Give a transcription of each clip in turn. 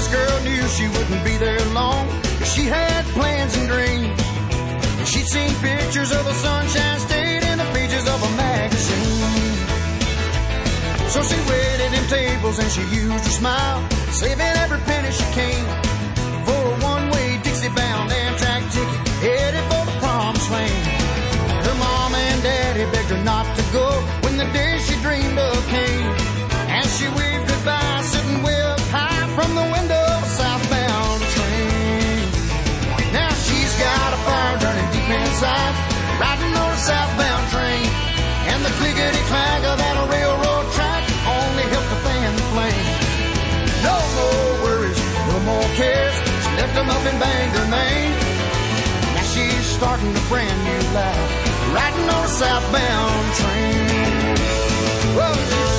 This girl knew she wouldn't be there long, 'cause she had plans and dreams. She'd seen pictures of the Sunshine State in the pages of a magazine. So she waited in tables and she used her smile, saving every penny she can for a one-way Dixie-bound Amtrak ticket headed for the promised land. Her mom and daddy begged her not to go when the day she dreamed of came. As she waved goodbye, sitting way up high from the window of a southbound train. Now she's got a fire burning deep inside, riding on a southbound train. And the clickety-clack of that railroad track only helped to fan the flame. No more worries, no more cares. She left them up in Bangor, Maine. Now she's starting a brand new life, riding on a southbound train. Whoa.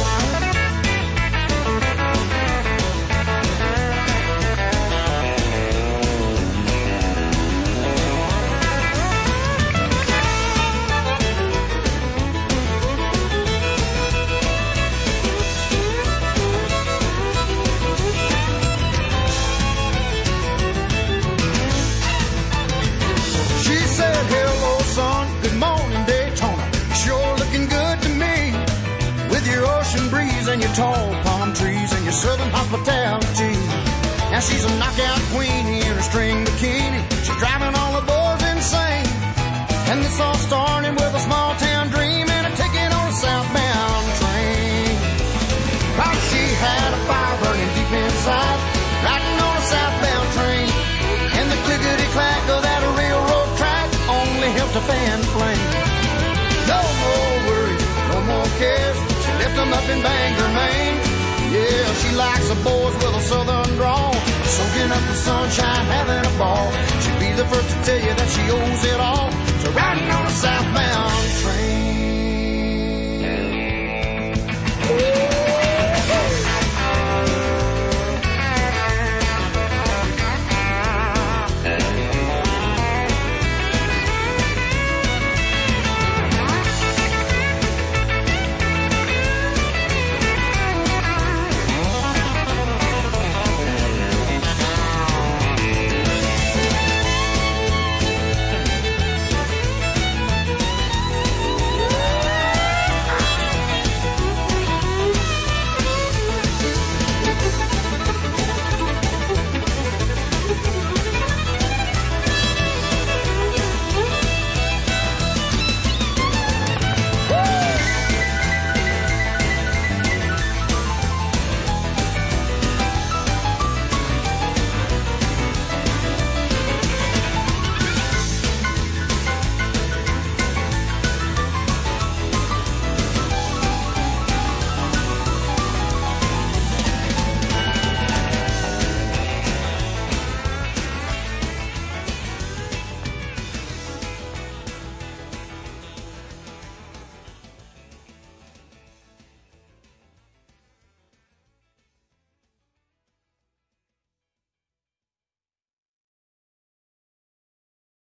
And your tall palm trees and your southern hospitality. Now she's a knockout queen in a string bikini. She's driving all the boys insane. And this all started with a small town dream and a ticket on a southbound train. Cause she had a fire burning deep inside, riding on a southbound train. And the clickety-clack of that railroad track only helped to fan the flame. No more worries, no more cares. Left them up in Bangor, Maine. Yeah, she likes the boys with a southern drawl, soaking up the sunshine, having a ball. She'll be the first to tell you that she owes it all